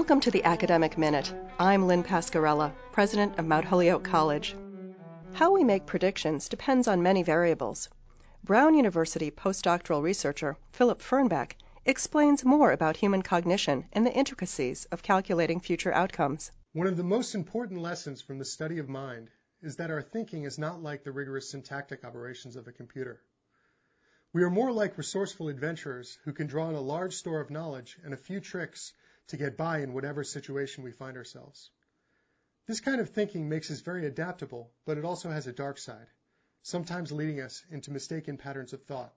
Welcome to the Academic Minute. I'm Lynn Pascarella, president of Mount Holyoke College. How we make predictions depends on many variables. Brown University postdoctoral researcher Philip Fernbeck explains more about human cognition and the intricacies of calculating future outcomes. One of the most important lessons from the study of mind is that our thinking is not like the rigorous syntactic operations of a computer. We are more like resourceful adventurers who can draw on a large store of knowledge and a few tricks to get by in whatever situation we find ourselves. This kind of thinking makes us very adaptable, but it also has a dark side, sometimes leading us into mistaken patterns of thought.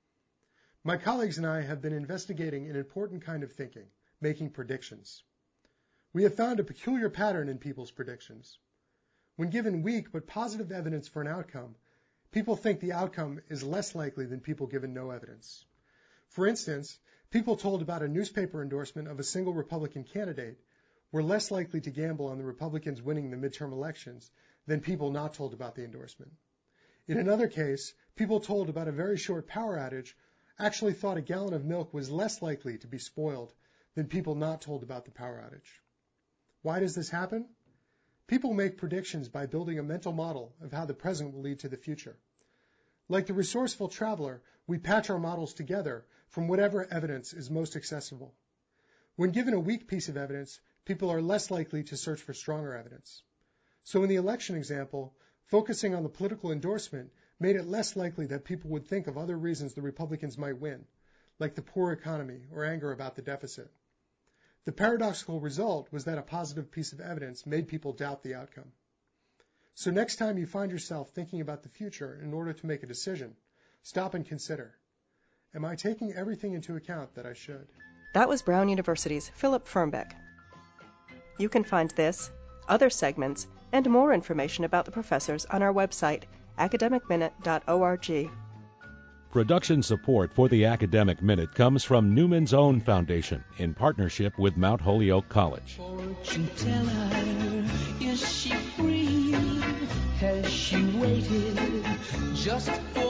My colleagues and I have been investigating an important kind of thinking, making predictions. We have found a peculiar pattern in people's predictions. When given weak but positive evidence for an outcome, people think the outcome is less likely than people given no evidence. For instance, people told about a newspaper endorsement of a single Republican candidate were less likely to gamble on the Republicans winning the midterm elections than people not told about the endorsement. In another case, people told about a very short power outage actually thought a gallon of milk was less likely to be spoiled than people not told about the power outage. Why does this happen? People make predictions by building a mental model of how the present will lead to the future. Like the resourceful traveler, we patch our models together from whatever evidence is most accessible. When given a weak piece of evidence, people are less likely to search for stronger evidence. So in the election example, focusing on the political endorsement made it less likely that people would think of other reasons the Republicans might win, like the poor economy or anger about the deficit. The paradoxical result was that a positive piece of evidence made people doubt the outcome. So next time you find yourself thinking about the future in order to make a decision, stop and consider, am I taking everything into account that I should? That was Brown University's Philip Fernbeck. You can find this, other segments, and more information about the professors on our website, academicminute.org. Production support for the Academic Minute comes from Newman's Own Foundation in partnership with Mount Holyoke College. Fortune teller, is she free? Has she waited just for